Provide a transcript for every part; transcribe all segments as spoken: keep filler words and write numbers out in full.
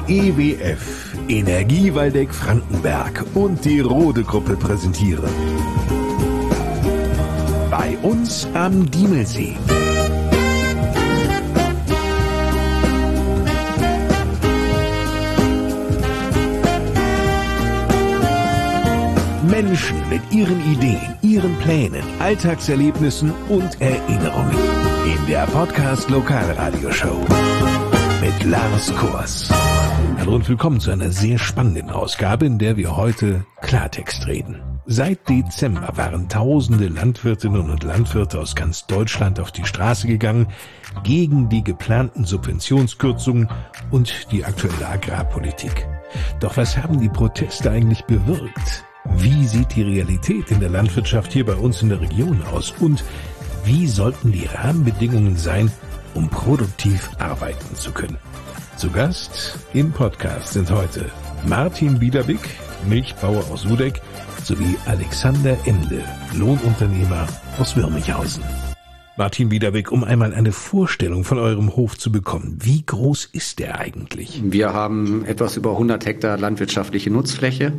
E W F, Energie Waldeck Frankenberg und die Rode Gruppe präsentieren. Bei uns am Diemelsee. Menschen mit ihren Ideen, ihren Plänen, Alltagserlebnissen und Erinnerungen. In der Podcast Lokalradioshow mit Lars Kors. Hallo und willkommen zu einer sehr spannenden Ausgabe, in der wir heute Klartext reden. Seit Dezember waren tausende Landwirtinnen und Landwirte aus ganz Deutschland auf die Straße gegangen gegen die geplanten Subventionskürzungen und die aktuelle Agrarpolitik. Doch was haben die Proteste eigentlich bewirkt? Wie sieht die Realität in der Landwirtschaft hier bei uns in der Region aus? Und wie sollten die Rahmenbedingungen sein, um produktiv arbeiten zu können? Zu Gast im Podcast sind heute Martin Biederbick, Milchbauer aus Sudeck, sowie Alexander Emde, Lohnunternehmer aus Würmichhausen. Martin Biederbick, um einmal eine Vorstellung von eurem Hof zu bekommen, wie groß ist der eigentlich? Wir haben etwas über hundert Hektar landwirtschaftliche Nutzfläche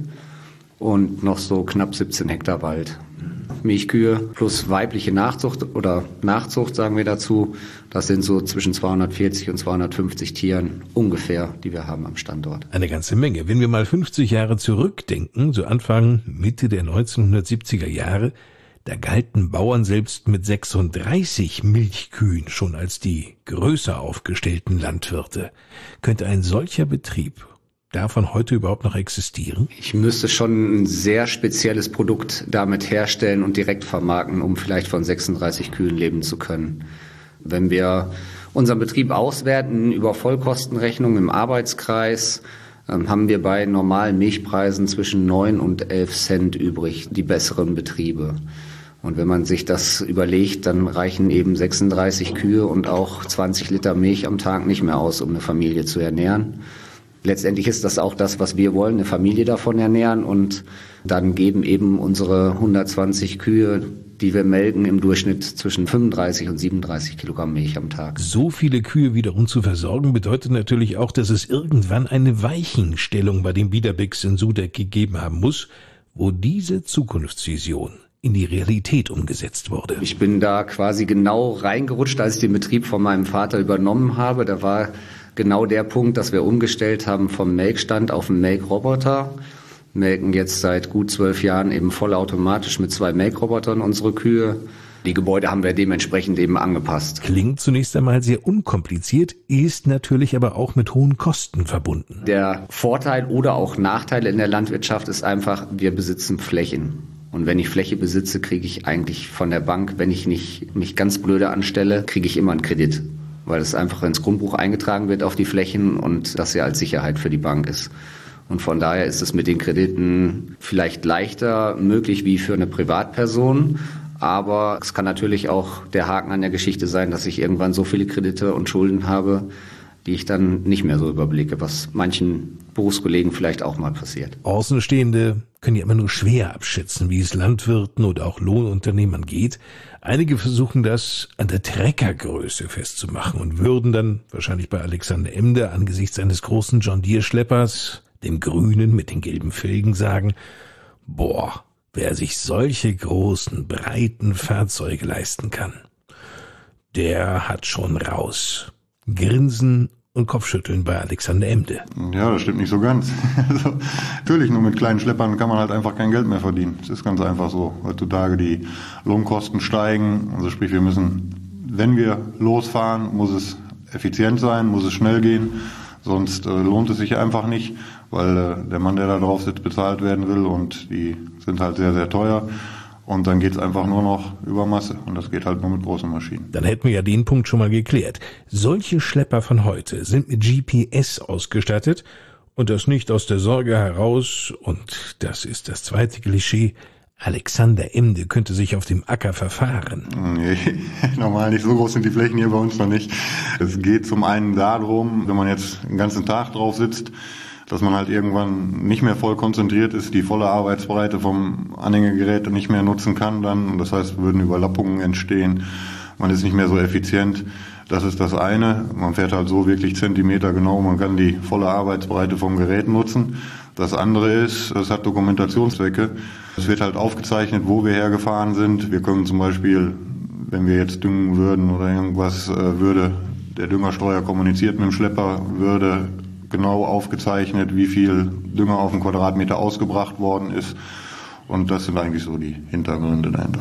und noch so knapp siebzehn Hektar Wald. Milchkühe plus weibliche Nachzucht oder Nachzucht sagen wir dazu, das sind so zwischen zweihundertvierzig und zweihundertfünfzig Tieren ungefähr, die wir haben am Standort. Eine ganze Menge. Wenn wir mal fünfzig Jahre zurückdenken, so Anfang, Mitte der neunzehnhundertsiebziger Jahre, da galten Bauern selbst mit sechsunddreißig Milchkühen schon als die größer aufgestellten Landwirte. Könnte ein solcher Betrieb davon heute überhaupt noch existieren? Ich müsste schon ein sehr spezielles Produkt damit herstellen und direkt vermarkten, um vielleicht von sechsunddreißig Kühen leben zu können. Wenn wir unseren Betrieb auswerten über Vollkostenrechnung im Arbeitskreis, haben wir bei normalen Milchpreisen zwischen neun und elf Cent übrig, die besseren Betriebe. Und wenn man sich das überlegt, dann reichen eben sechsunddreißig Kühe und auch zwanzig Liter Milch am Tag nicht mehr aus, um eine Familie zu ernähren. Letztendlich ist das auch das, was wir wollen, eine Familie davon ernähren, und dann geben eben unsere hundertzwanzig Kühe, die wir melken, im Durchschnitt zwischen fünfunddreißig und siebenunddreißig Kilogramm Milch am Tag. So viele Kühe wiederum zu versorgen, bedeutet natürlich auch, dass es irgendwann eine Weichenstellung bei den Biederbicks in Sudeck gegeben haben muss, wo diese Zukunftsvision in die Realität umgesetzt wurde. Ich bin da quasi genau reingerutscht, als ich den Betrieb von meinem Vater übernommen habe. Da war genau der Punkt, dass wir umgestellt haben vom Melkstand auf einen Melkroboter. Melken jetzt seit gut zwölf Jahren eben vollautomatisch mit zwei Melkrobotern unsere Kühe. Die Gebäude haben wir dementsprechend eben angepasst. Klingt zunächst einmal sehr unkompliziert, ist natürlich aber auch mit hohen Kosten verbunden. Der Vorteil oder auch Nachteil in der Landwirtschaft ist einfach, wir besitzen Flächen. Und wenn ich Fläche besitze, kriege ich eigentlich von der Bank, wenn ich nicht mich ganz blöde anstelle, kriege ich immer einen Kredit. Weil es einfach ins Grundbuch eingetragen wird auf die Flächen und das ja als Sicherheit für die Bank ist. Und von daher ist es mit den Krediten vielleicht leichter möglich wie für eine Privatperson. Aber es kann natürlich auch der Haken an der Geschichte sein, dass ich irgendwann so viele Kredite und Schulden habe, die ich dann nicht mehr so überblicke, was manchen Berufskollegen vielleicht auch mal passiert. Außenstehende können ja immer nur schwer abschätzen, wie es Landwirten oder auch Lohnunternehmern geht. Einige versuchen das an der Treckergröße festzumachen und würden dann wahrscheinlich bei Alexander Emde angesichts eines großen John Deere Schleppers, dem grünen mit den gelben Felgen, sagen: Boah, wer sich solche großen, breiten Fahrzeuge leisten kann, der hat schon raus. Grinsen und Kopfschütteln bei Alexander Emde. Ja, das stimmt nicht so ganz. Also, natürlich, nur mit kleinen Schleppern kann man halt einfach kein Geld mehr verdienen. Es ist ganz einfach so. Heutzutage die Lohnkosten steigen. Also sprich, wir müssen, wenn wir losfahren, muss es effizient sein, muss es schnell gehen. Sonst äh, lohnt es sich einfach nicht, weil äh, der Mann, der da drauf sitzt, bezahlt werden will, und die sind halt sehr, sehr teuer. Und dann geht's einfach nur noch über Masse. Und das geht halt nur mit großen Maschinen. Dann hätten wir ja den Punkt schon mal geklärt. Solche Schlepper von heute sind mit G P S ausgestattet. Und das nicht aus der Sorge heraus. Und das ist das zweite Klischee. Alexander Emde könnte sich auf dem Acker verfahren. Nee, normal nicht. So groß sind die Flächen hier bei uns noch nicht. Es geht zum einen darum, wenn man jetzt den ganzen Tag drauf sitzt, dass man halt irgendwann nicht mehr voll konzentriert ist, die volle Arbeitsbreite vom Anhängegerät nicht mehr nutzen kann dann. Das heißt, würden Überlappungen entstehen. man ist nicht mehr so effizient. Das ist das eine. Man fährt halt so wirklich Zentimeter genau, man kann die volle Arbeitsbreite vom Gerät nutzen. Das andere ist, es hat Dokumentationszwecke. Es wird halt aufgezeichnet, wo wir hergefahren sind. Wir können zum Beispiel, wenn wir jetzt düngen würden oder irgendwas, äh, würde der Düngerstreuer kommuniziert mit dem Schlepper, würde genau aufgezeichnet, wie viel Dünger auf den Quadratmeter ausgebracht worden ist. Und das sind eigentlich so die Hintergründe dahinter.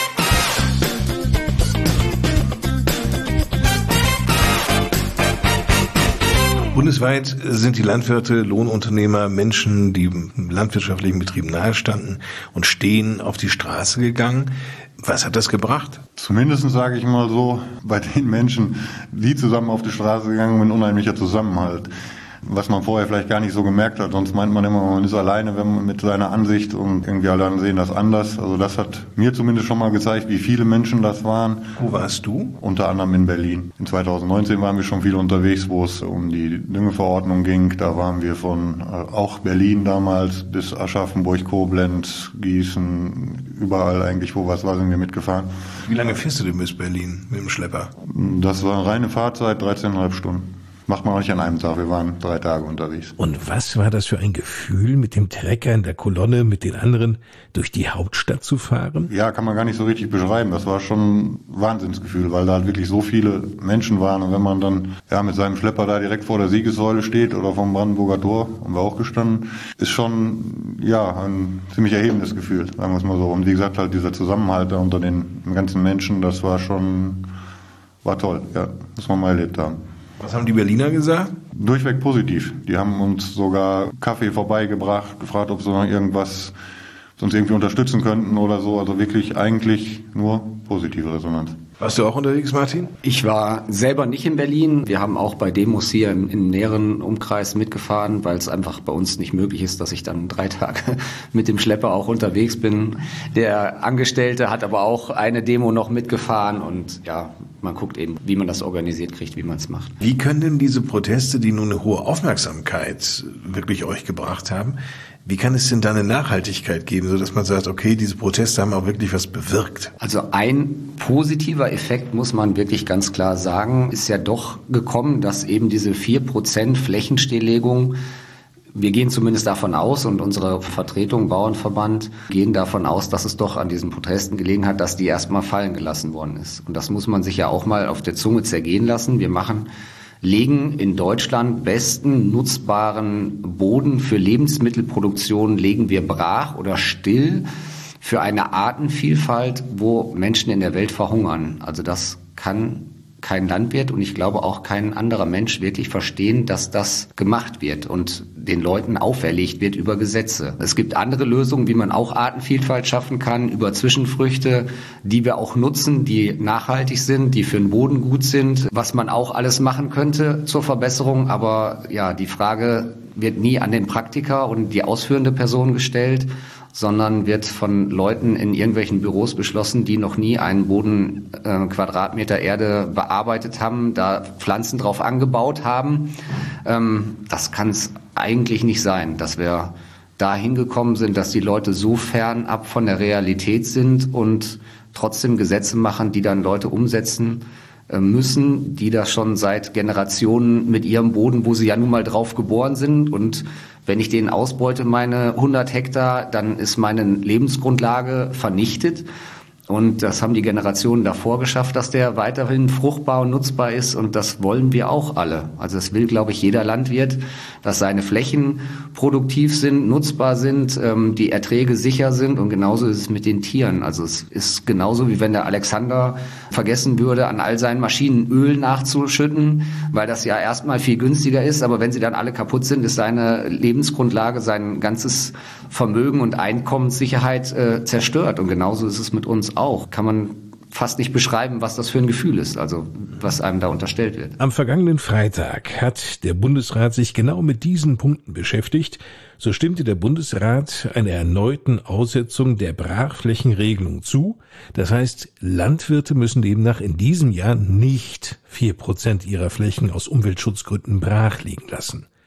Bundesweit sind die Landwirte, Lohnunternehmer, Menschen, die landwirtschaftlichen Betrieben nahestanden und stehen, auf die Straße gegangen. Was hat das gebracht? Zumindest sage ich mal so, bei den Menschen, die zusammen auf die Straße gegangen sind, ein unheimlicher Zusammenhalt. Was man vorher vielleicht gar nicht so gemerkt hat. Sonst meint man immer, man ist alleine, wenn man mit seiner Ansicht und irgendwie alle anderen sehen das anders. Also das hat mir zumindest schon mal gezeigt, wie viele Menschen das waren. Wo warst du? Unter anderem in Berlin. In zwanzig neunzehn waren wir schon viel unterwegs, wo es um die Düngeverordnung ging. Da waren wir von äh, auch Berlin damals bis Aschaffenburg, Koblenz, Gießen, überall eigentlich, wo was war, sind wir mitgefahren. Wie lange fährst du denn bis Berlin mit dem Schlepper? Das war reine Fahrzeit, dreizehn Komma fünf Stunden. Macht man auch nicht an einem Tag, wir waren drei Tage unterwegs. Und was war das für ein Gefühl, mit dem Trecker in der Kolonne mit den anderen durch die Hauptstadt zu fahren? Ja, kann man gar nicht so richtig beschreiben. Das war schon ein Wahnsinnsgefühl, weil da halt wirklich so viele Menschen waren. Und wenn man dann ja mit seinem Schlepper da direkt vor der Siegessäule steht oder vom Brandenburger Tor, haben wir auch gestanden, ist schon ja ein ziemlich erhebendes Gefühl, sagen wir es mal so. Und wie gesagt, halt dieser Zusammenhalt da unter den ganzen Menschen, das war schon, war toll, ja, muss man mal erlebt haben. Was haben die Berliner gesagt? Durchweg positiv. Die haben uns sogar Kaffee vorbeigebracht, gefragt, ob sie noch irgendwas uns irgendwie unterstützen könnten oder so. Also wirklich eigentlich nur positive Resonanz. Warst du auch unterwegs, Martin? Ich war selber nicht in Berlin. Wir haben auch bei Demos hier im, im näheren Umkreis mitgefahren, weil es einfach bei uns nicht möglich ist, dass ich dann drei Tage mit dem Schlepper auch unterwegs bin. Der Angestellte hat aber auch eine Demo noch mitgefahren und ja, man guckt eben, wie man das organisiert kriegt, wie man es macht. Wie können denn diese Proteste, die nun eine hohe Aufmerksamkeit wirklich euch gebracht haben, wie kann es denn da eine Nachhaltigkeit geben, sodass man sagt, okay, diese Proteste haben auch wirklich was bewirkt? Also ein positiver Effekt, muss man wirklich ganz klar sagen, ist ja doch gekommen, dass eben diese vier Prozent Flächenstilllegung, wir gehen zumindest davon aus und unsere Vertretung, Bauernverband, gehen davon aus, dass es doch an diesen Protesten gelegen hat, dass die erstmal fallen gelassen worden ist. Und das muss man sich ja auch mal auf der Zunge zergehen lassen. Wir machen legen in Deutschland besten nutzbaren Boden für Lebensmittelproduktion, legen wir brach oder still für eine Artenvielfalt, wo Menschen in der Welt verhungern. Also das kann kein Landwirt und ich glaube auch kein anderer Mensch wirklich verstehen, dass das gemacht wird und den Leuten auferlegt wird über Gesetze. Es gibt andere Lösungen, wie man auch Artenvielfalt schaffen kann, über Zwischenfrüchte, die wir auch nutzen, die nachhaltig sind, die für den Boden gut sind, was man auch alles machen könnte zur Verbesserung. Aber ja, die Frage wird nie an den Praktiker und die ausführende Person gestellt, sondern wird von Leuten in irgendwelchen Büros beschlossen, die noch nie einen Boden äh, Quadratmeter Erde bearbeitet haben, da Pflanzen drauf angebaut haben. Ähm, das kann es eigentlich nicht sein, dass wir da hingekommen sind, dass die Leute so fernab von der Realität sind und trotzdem Gesetze machen, die dann Leute umsetzen äh, müssen, die das schon seit Generationen mit ihrem Boden, wo sie ja nun mal drauf geboren sind, und wenn ich den ausbeute, meine hundert Hektar, dann ist meine Lebensgrundlage vernichtet. Und das haben die Generationen davor geschafft, dass der weiterhin fruchtbar und nutzbar ist. Und das wollen wir auch alle. Also das will, glaube ich, jeder Landwirt, dass seine Flächen produktiv sind, nutzbar sind, ähm, die Erträge sicher sind. Und genauso ist es mit den Tieren. Also es ist genauso, wie wenn der Alexander vergessen würde, an all seinen Maschinen Öl nachzuschütten, weil das ja erstmal viel günstiger ist. Aber wenn sie dann alle kaputt sind, ist seine Lebensgrundlage, sein ganzes Vermögen und Einkommenssicherheit äh, zerstört. Und genauso ist es mit uns auch. Kann man fast nicht beschreiben, was das für ein Gefühl ist, also was einem da unterstellt wird. Am vergangenen Freitag hat der Bundesrat sich genau mit diesen Punkten beschäftigt. So stimmte der Bundesrat einer erneuten Aussetzung der Brachflächenregelung zu. Das heißt, Landwirte müssen demnach in diesem Jahr nicht vier Prozent ihrer Flächen aus Umweltschutzgründen brach liegen lassen.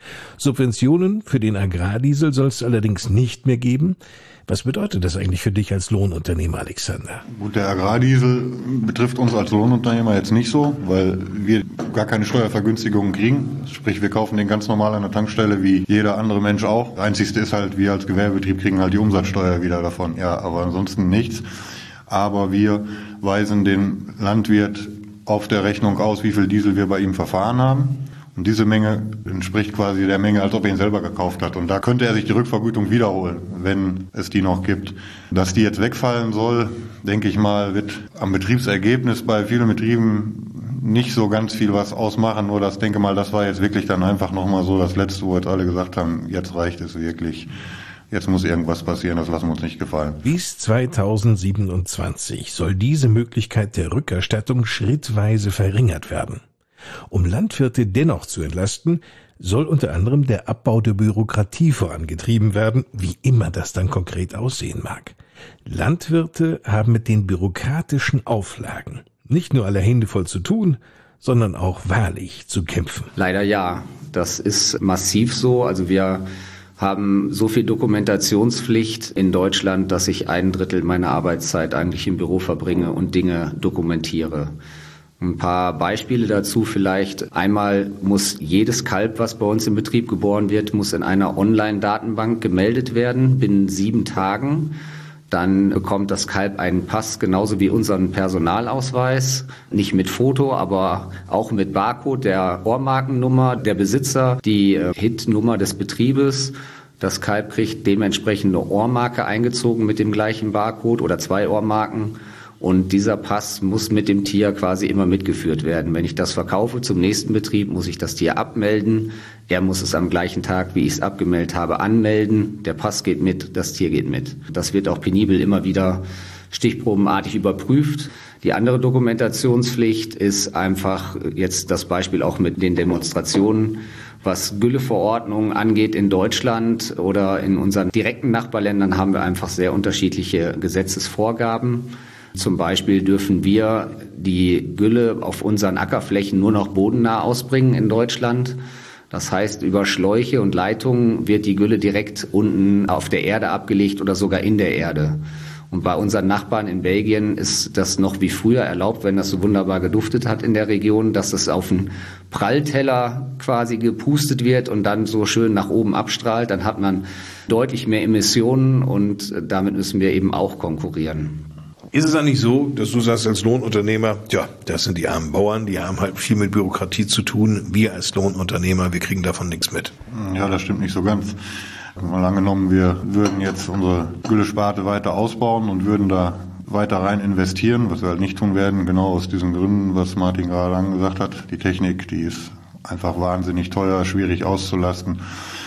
Subventionen für den Agrardiesel soll es allerdings nicht mehr geben. Was bedeutet das eigentlich für dich als Lohnunternehmer, Alexander? Gut, der Agrardiesel betrifft uns als Lohnunternehmer jetzt nicht so, weil wir gar keine Steuervergünstigungen kriegen. Sprich, wir kaufen den ganz normal an der Tankstelle wie jeder andere Mensch auch. Einzigste ist halt, wir als Gewerbebetrieb kriegen halt die Umsatzsteuer wieder davon. Ja, aber ansonsten nichts. Aber wir weisen den Landwirt auf der Rechnung aus, wie viel Diesel wir bei ihm verfahren haben. Und diese Menge entspricht quasi der Menge, als ob er ihn selber gekauft hat. Und da könnte er sich die Rückvergütung wiederholen, wenn es die noch gibt. Dass die jetzt wegfallen soll, denke ich mal, wird am Betriebsergebnis bei vielen Betrieben nicht so ganz viel was ausmachen. Nur das, denke mal, das war jetzt wirklich dann einfach nochmal so das Letzte, wo jetzt alle gesagt haben, jetzt reicht es wirklich. Jetzt muss irgendwas passieren, das lassen wir uns nicht gefallen. Bis zweitausendsiebenundzwanzig soll diese Möglichkeit der Rückerstattung schrittweise verringert werden. Um Landwirte dennoch zu entlasten, soll unter anderem der Abbau der Bürokratie vorangetrieben werden, wie immer das dann konkret aussehen mag. Landwirte haben mit den bürokratischen Auflagen nicht nur alle Hände voll zu tun, sondern auch wahrlich zu kämpfen. Leider ja, das ist massiv so. Also wir haben so viel Dokumentationspflicht in Deutschland, dass ich ein Drittel meiner Arbeitszeit eigentlich im Büro verbringe und Dinge dokumentiere. Ein paar Beispiele dazu vielleicht. Einmal muss jedes Kalb, was bei uns im Betrieb geboren wird, muss in einer Online-Datenbank gemeldet werden, binnen sieben Tagen. Dann bekommt das Kalb einen Pass, genauso wie unseren Personalausweis. Nicht mit Foto, aber auch mit Barcode, der Ohrmarkennummer, der Besitzer, die H I T-Nummer des Betriebes. Das Kalb kriegt dementsprechend eine Ohrmarke eingezogen mit dem gleichen Barcode oder zwei Ohrmarken. Und dieser Pass muss mit dem Tier quasi immer mitgeführt werden. Wenn ich das verkaufe zum nächsten Betrieb, muss ich das Tier abmelden. Er muss es am gleichen Tag, wie ich es abgemeldet habe, anmelden. Der Pass geht mit, das Tier geht mit. Das wird auch penibel immer wieder stichprobenartig überprüft. Die andere Dokumentationspflicht ist einfach jetzt das Beispiel auch mit den Demonstrationen. Was Gülleverordnungen angeht in Deutschland oder in unseren direkten Nachbarländern haben wir einfach sehr unterschiedliche Gesetzesvorgaben. Zum Beispiel dürfen wir die Gülle auf unseren Ackerflächen nur noch bodennah ausbringen in Deutschland. Das heißt, über Schläuche und Leitungen wird die Gülle direkt unten auf der Erde abgelegt oder sogar in der Erde. Und bei unseren Nachbarn in Belgien ist das noch wie früher erlaubt, wenn das so wunderbar geduftet hat in der Region, dass es auf einen Prallteller quasi gepustet wird und dann so schön nach oben abstrahlt. Dann hat man deutlich mehr Emissionen und damit müssen wir eben auch konkurrieren. Ist es eigentlich so, dass du sagst als Lohnunternehmer, ja, das sind die armen Bauern, die haben halt viel mit Bürokratie zu tun. Wir als Lohnunternehmer, wir kriegen davon nichts mit. Ja, das stimmt nicht so ganz. Mal angenommen, wir würden jetzt unsere Güllesparte weiter ausbauen und würden da weiter rein investieren, was wir halt nicht tun werden, genau aus diesen Gründen, was Martin gerade angesagt hat. Die Technik, die ist einfach wahnsinnig teuer, schwierig auszulasten.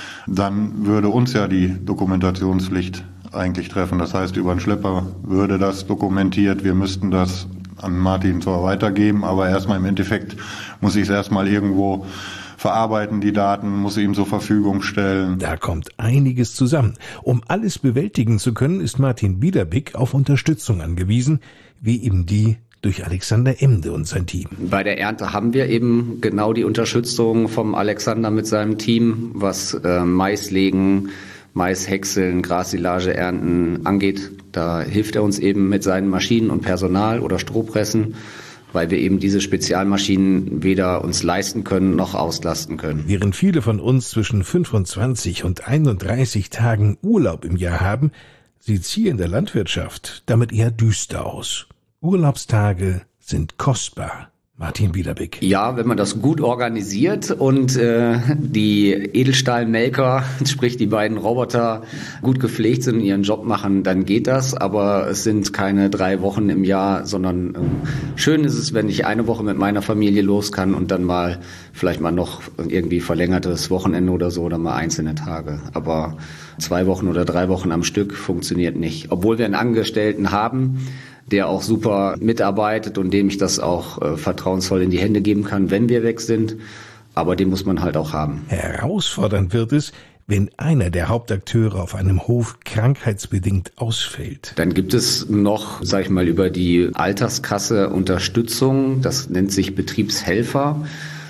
Dann würde uns ja die Dokumentationspflicht eigentlich treffen. Das heißt, über einen Schlepper würde das dokumentiert. Wir müssten das an Martin zwar weitergeben, aber erstmal im Endeffekt muss ich es erstmal irgendwo verarbeiten, die Daten, muss sie ihm zur Verfügung stellen. Da kommt einiges zusammen. Um alles bewältigen zu können, ist Martin Biederbick auf Unterstützung angewiesen, wie eben die durch Alexander Emde und sein Team. Bei der Ernte haben wir eben genau die Unterstützung vom Alexander mit seinem Team, was äh, Maislegen, Mais häckseln, Grassilage ernten angeht. Da hilft er uns eben mit seinen Maschinen und Personal oder Strohpressen, weil wir eben diese Spezialmaschinen weder uns leisten können noch auslasten können. Während viele von uns zwischen fünfundzwanzig und einunddreißig Tagen Urlaub im Jahr haben, sieht's hier in der Landwirtschaft damit eher düster aus. Urlaubstage sind kostbar. Martin Biederbick. Ja, wenn man das gut organisiert und äh, die Edelstahlmelker, sprich die beiden Roboter, gut gepflegt sind und ihren Job machen, dann geht das. Aber es sind keine drei Wochen im Jahr, sondern äh, schön ist es, wenn ich eine Woche mit meiner Familie los kann und dann mal vielleicht mal noch irgendwie verlängertes Wochenende oder so oder mal einzelne Tage. Aber zwei Wochen oder drei Wochen am Stück funktioniert nicht. Obwohl wir einen Angestellten haben, der auch super mitarbeitet und dem ich das auch äh, vertrauensvoll in die Hände geben kann, wenn wir weg sind. Aber den muss man halt auch haben. Herausfordernd wird es, wenn einer der Hauptakteure auf einem Hof krankheitsbedingt ausfällt. Dann gibt es noch, sag ich mal, über die Alterskasse Unterstützung. Das nennt sich Betriebshelfer.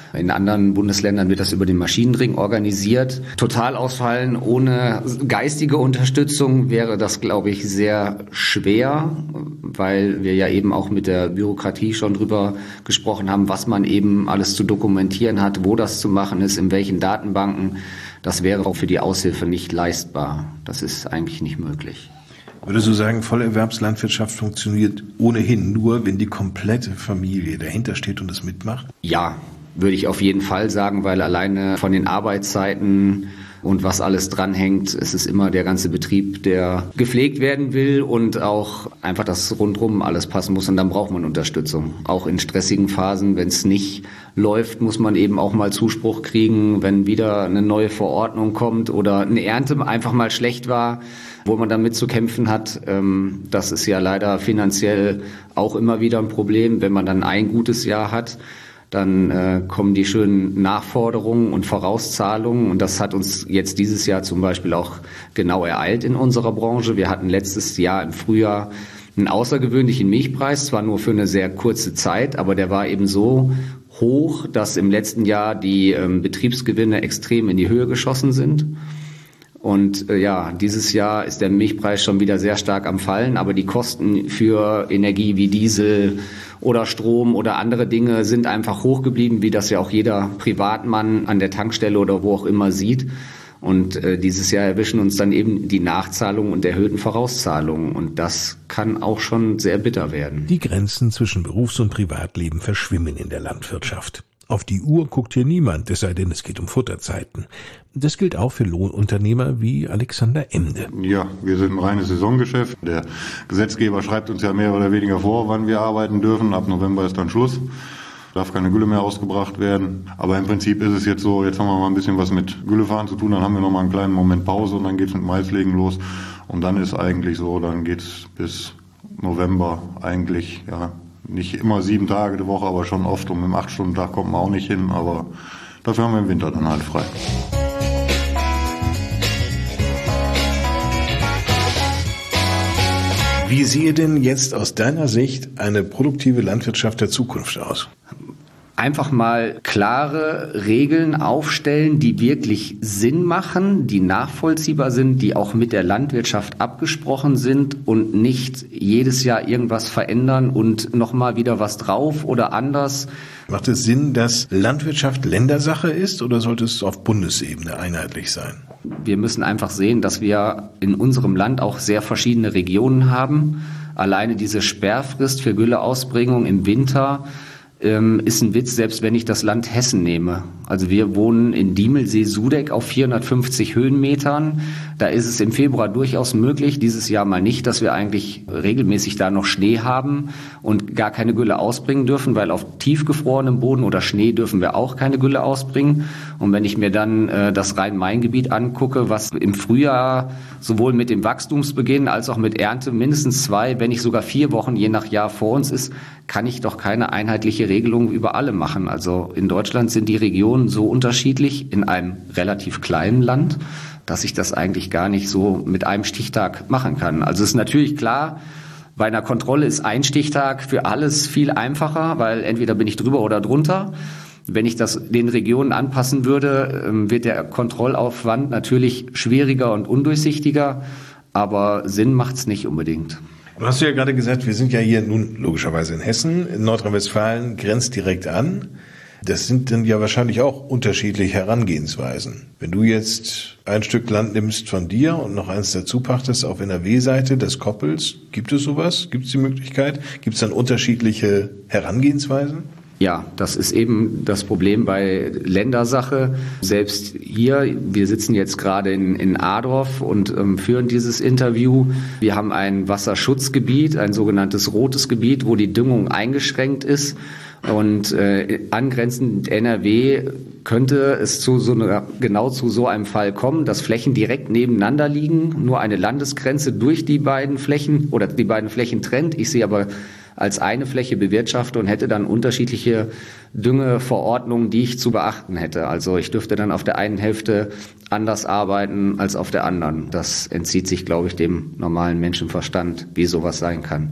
In anderen Bundesländern wird das über den Maschinenring organisiert. Total ausfallen ohne geistige Unterstützung wäre das, glaube ich, sehr schwer, weil wir ja eben auch mit der Bürokratie schon drüber gesprochen haben, was man eben alles zu dokumentieren hat, wo das zu machen ist, in welchen Datenbanken. Das wäre auch für die Aushilfe nicht leistbar. Das ist eigentlich nicht möglich. Würdest du sagen, Vollerwerbslandwirtschaft funktioniert ohnehin nur, wenn die komplette Familie dahinter steht und es mitmacht? Ja, würde ich auf jeden Fall sagen, weil alleine von den Arbeitszeiten und was alles dranhängt, es ist immer der ganze Betrieb, der gepflegt werden will und auch einfach das rundherum alles passen muss und dann braucht man Unterstützung. Auch in stressigen Phasen, wenn es nicht läuft, muss man eben auch mal Zuspruch kriegen, wenn wieder eine neue Verordnung kommt oder eine Ernte einfach mal schlecht war, wo man damit zu kämpfen hat. Das ist ja leider finanziell auch immer wieder ein Problem, wenn man dann ein gutes Jahr hat. Dann äh, kommen die schönen Nachforderungen und Vorauszahlungen und das hat uns jetzt dieses Jahr zum Beispiel auch genau ereilt in unserer Branche. Wir hatten letztes Jahr im Frühjahr einen außergewöhnlichen Milchpreis, zwar nur für eine sehr kurze Zeit, aber der war eben so hoch, dass im letzten Jahr die ähm, Betriebsgewinne extrem in die Höhe geschossen sind. Und äh, ja, dieses Jahr ist der Milchpreis schon wieder sehr stark am Fallen, aber die Kosten für Energie wie Diesel oder Strom oder andere Dinge sind einfach hoch geblieben, wie das ja auch jeder Privatmann an der Tankstelle oder wo auch immer sieht. Und äh, dieses Jahr erwischen uns dann eben die Nachzahlungen und erhöhten Vorauszahlungen. Und das kann auch schon sehr bitter werden. Die Grenzen zwischen Berufs- und Privatleben verschwimmen in der Landwirtschaft. Auf die Uhr guckt hier niemand, es sei denn, es geht um Futterzeiten. Das gilt auch für Lohnunternehmer wie Alexander Emde. Ja, wir sind ein reines Saisongeschäft. Der Gesetzgeber schreibt uns ja mehr oder weniger vor, wann wir arbeiten dürfen. Ab November ist dann Schluss. Darf keine Gülle mehr ausgebracht werden. Aber im Prinzip ist es jetzt so, jetzt haben wir mal ein bisschen was mit Güllefahren zu tun, dann haben wir noch mal einen kleinen Moment Pause und dann geht's mit Maislegen los. Und dann ist eigentlich so, dann geht's bis November eigentlich, ja, nicht immer sieben Tage die Woche, aber schon oft. Und mit dem acht-Stunden-Tag kommt man auch nicht hin. Aber dafür haben wir im Winter dann halt frei. Wie sehe denn jetzt aus deiner Sicht eine produktive Landwirtschaft der Zukunft aus? Einfach mal klare Regeln aufstellen, die wirklich Sinn machen, die nachvollziehbar sind, die auch mit der Landwirtschaft abgesprochen sind und nicht jedes Jahr irgendwas verändern und nochmal wieder was drauf oder anders. Macht es Sinn, dass Landwirtschaft Ländersache ist oder sollte es auf Bundesebene einheitlich sein? Wir müssen einfach sehen, dass wir in unserem Land auch sehr verschiedene Regionen haben. Alleine diese Sperrfrist für Gülleausbringung im Winter ähm, ist ein Witz, selbst wenn ich das Land Hessen nehme. Also wir wohnen in Diemelsee-Sudeck auf vierhundertfünfzig Höhenmetern. Da ist es im Februar durchaus möglich, dieses Jahr mal nicht, dass wir eigentlich regelmäßig da noch Schnee haben und gar keine Gülle ausbringen dürfen, weil auf tiefgefrorenem Boden oder Schnee dürfen wir auch keine Gülle ausbringen. Und wenn ich mir dann äh, das Rhein-Main-Gebiet angucke, was im Frühjahr sowohl mit dem Wachstumsbeginn als auch mit Ernte mindestens zwei, wenn nicht sogar vier Wochen je nach Jahr vor uns ist, kann ich doch keine einheitliche Regelung über alle machen. Also in Deutschland sind die Regionen so unterschiedlich in einem relativ kleinen Land, dass ich das eigentlich gar nicht so mit einem Stichtag machen kann. Also es ist natürlich klar, bei einer Kontrolle ist ein Stichtag für alles viel einfacher, weil entweder bin ich drüber oder drunter. Wenn ich das den Regionen anpassen würde, wird der Kontrollaufwand natürlich schwieriger und undurchsichtiger, aber Sinn macht's nicht unbedingt. Du hast ja gerade gesagt, wir sind ja hier nun logischerweise in Hessen, in Nordrhein-Westfalen grenzt direkt an. Das sind dann ja wahrscheinlich auch unterschiedliche Herangehensweisen. Wenn du jetzt ein Stück Land nimmst von dir und noch eins dazu pachtest auf N R W-Seite, das koppelst, gibt es sowas? Gibt es die Möglichkeit? Gibt es dann unterschiedliche Herangehensweisen? Ja, das ist eben das Problem bei Ländersache. Selbst hier, wir sitzen jetzt gerade in, in Adorf und ähm, führen dieses Interview. Wir haben ein Wasserschutzgebiet, ein sogenanntes rotes Gebiet, wo die Düngung eingeschränkt ist. Und äh, angrenzend N R W könnte es zu so einer, genau zu so einem Fall kommen, dass Flächen direkt nebeneinander liegen, nur eine Landesgrenze durch die beiden Flächen oder die beiden Flächen trennt. Ich sehe aber als eine Fläche bewirtschafte und hätte dann unterschiedliche Düngeverordnungen, die ich zu beachten hätte. Also ich dürfte dann auf der einen Hälfte anders arbeiten als auf der anderen. Das entzieht sich, glaube ich, dem normalen Menschenverstand, wie sowas sein kann.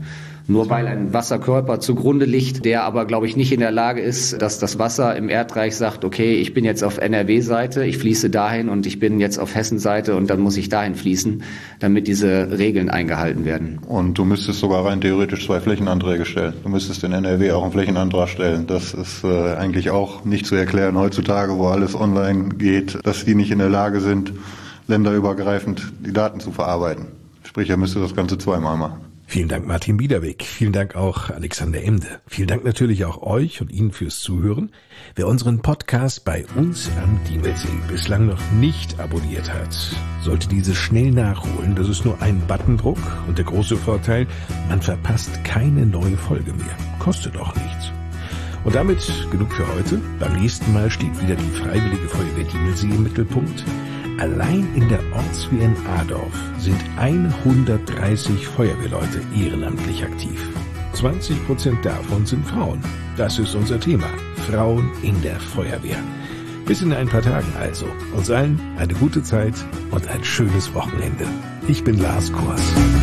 Nur weil ein Wasserkörper zugrunde liegt, der aber, glaube ich, nicht in der Lage ist, dass das Wasser im Erdreich sagt, okay, ich bin jetzt auf N R W-Seite, ich fließe dahin und ich bin jetzt auf Hessen-Seite und dann muss ich dahin fließen, damit diese Regeln eingehalten werden. Und du müsstest sogar rein theoretisch zwei Flächenanträge stellen. Du müsstest in N R W auch einen Flächenantrag stellen. Das ist äh, eigentlich auch nicht zu erklären heutzutage, wo alles online geht, dass die nicht in der Lage sind, länderübergreifend die Daten zu verarbeiten. Sprich, er müsste das Ganze zweimal machen. Vielen Dank, Martin Biederweg. Vielen Dank auch, Alexander Emde. Vielen Dank natürlich auch euch und Ihnen fürs Zuhören. Wer unseren Podcast bei uns am Diemelsee bislang noch nicht abonniert hat, sollte diese schnell nachholen. Das ist nur ein Buttondruck und der große Vorteil, man verpasst keine neue Folge mehr. Kostet auch nichts. Und damit genug für heute. Beim nächsten Mal steht wieder die Freiwillige Feuerwehr Diemelsee im Mittelpunkt. Allein in der Ortswehr in Adorf sind hundertdreißig Feuerwehrleute ehrenamtlich aktiv. zwanzig Prozent davon sind Frauen. Das ist unser Thema. Frauen in der Feuerwehr. Bis in ein paar Tagen also. Uns allen eine gute Zeit und ein schönes Wochenende. Ich bin Lars Kors.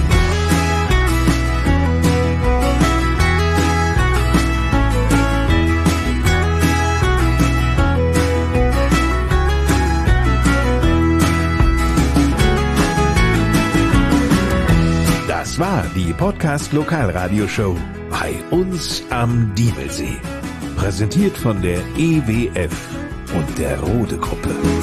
Das war die Podcast Lokalradioshow bei uns am Diemelsee. Präsentiert von der E W F und der Rode Gruppe.